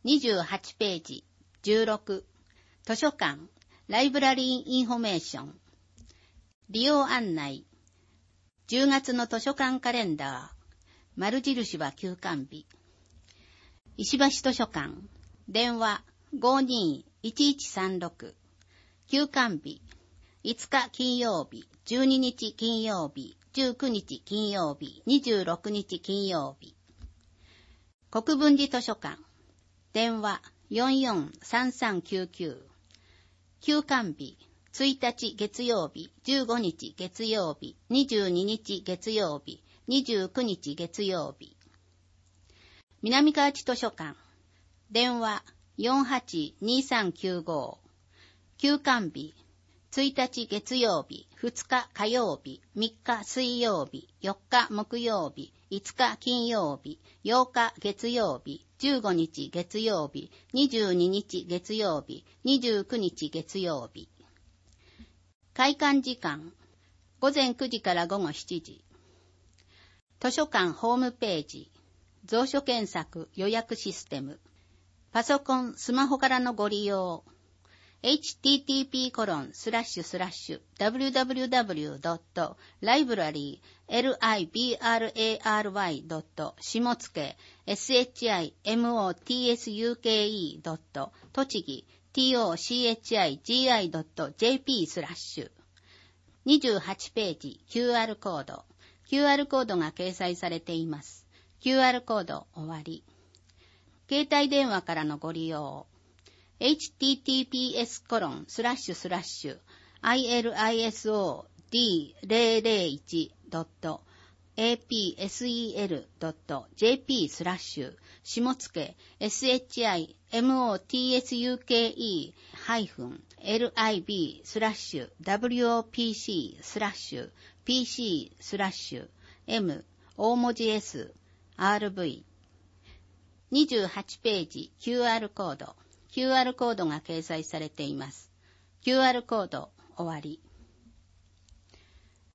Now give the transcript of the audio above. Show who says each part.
Speaker 1: 28ページ。16、図書館、ライブラリーインフォメーション。利用案内。10月の図書館カレンダー。丸印は休館日。石橋図書館。電話 52-1136。休館日。5日金曜日、12日金曜日、19日金曜日、26日金曜日。国分寺図書館。電話 44-3399。休館日。1日月曜日、15日月曜日、22日月曜日、29日月曜日。南河内図書館。電話 48-2395。休館日。1日月曜日、2日火曜日、3日水曜日、4日木曜日、5日金曜日、8日月曜日、15日月曜日、22日月曜日、29日月曜日。開館時間。午前9時から午後7時。図書館ホームページ。蔵書検索予約システム。パソコン、スマホからのご利用。http://www.library.shimotsuke tochigi.tochigi.jp/ 28ページ QR コード。QR コードが掲載されています。QR コード終わり。携帯電話からのご利用。https://ilisod-apsel.jp/ 下付shimotsuke-lib-wopc/pc/m 大文字 S RV 28ページ QR コード。QR コードが掲載されています。QR コード終わり。